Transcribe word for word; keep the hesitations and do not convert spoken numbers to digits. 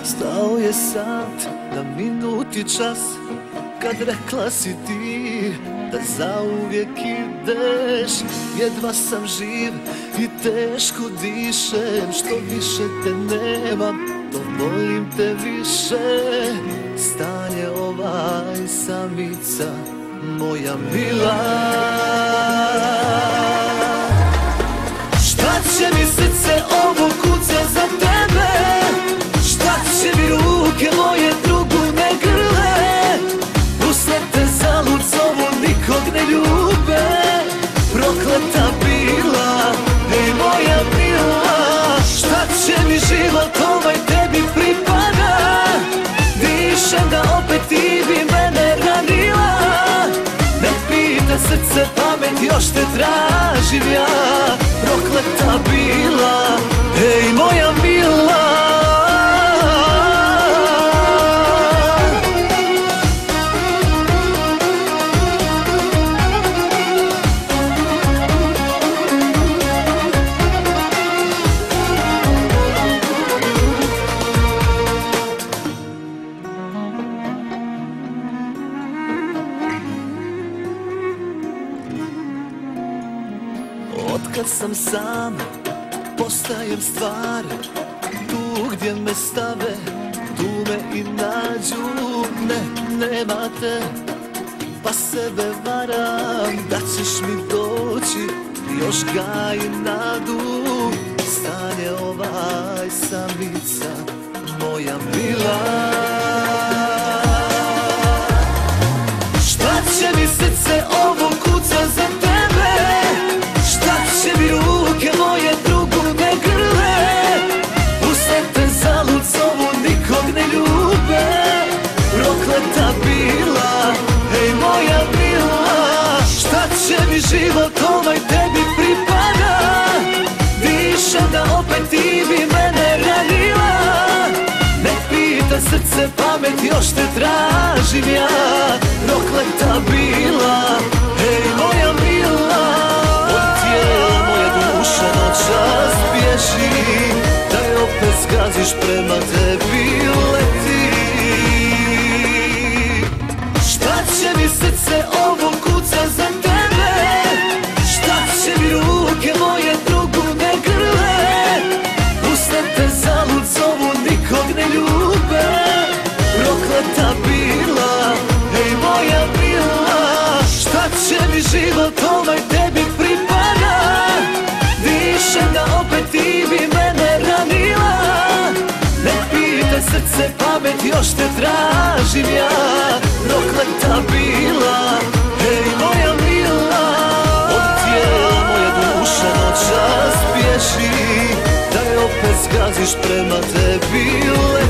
Stao je sat na minuti čas, kad rekla si ti da zauvijek ideš. Jedva sam živ i teško dišem, što više te nemam, to volim te više. Stan je ovaj samica, moja mila. Šta će mi srce ovo kuca za tebe? Šta će mi ruke moje drugu ne grle? Usred te zalud zovu, nikog ne ljube. Prokleta bila, ej moja mila. Šta će mi život ovaj tebi pripada? Dišem da opet ti bi mene ranila. Ne pita srce pamet, još te tražim ja. Prokleta bila, ej moja mila. Otkad sam sam, postajem stvar. Tu gdje me stave, tu me i nađu. Ne, nema te, pa sebe varam da ćeš mi doći, još gajim nadu. Stan je ovaj samica, moja mila. Šta će mi srce ovo kuca za tebe? Šta će mi ruke moje drugu ne grle? Usred te zalud zovu, nikog ne ljube. Prokleta bila, ej moja mila. Šta će mi život ovaj tebi pripada? Dišem da opet ti bi mene ranila. Ne pita srce pamet, još te tražim ja. Prokleta bila, ej moja mila. Čas bježi, da je opet zgaziš, prema tebi leti. Šta će mi srce ovo kuca za tebe? Šta će mi ruke moje drugu ne grle? Usred te zalud zovu, nikog ne ljube. Prokleta bila, ej moja mila. Šta će mi život ovaj tebi pripada? Dišem da opet ti bi mene ranila. Ne pita srce pamet, još te tražim ja. Prokleta bila, ej moja mila. Od tijela moja duša noćas bježi, da je opet zgaziš, prema tebi leti.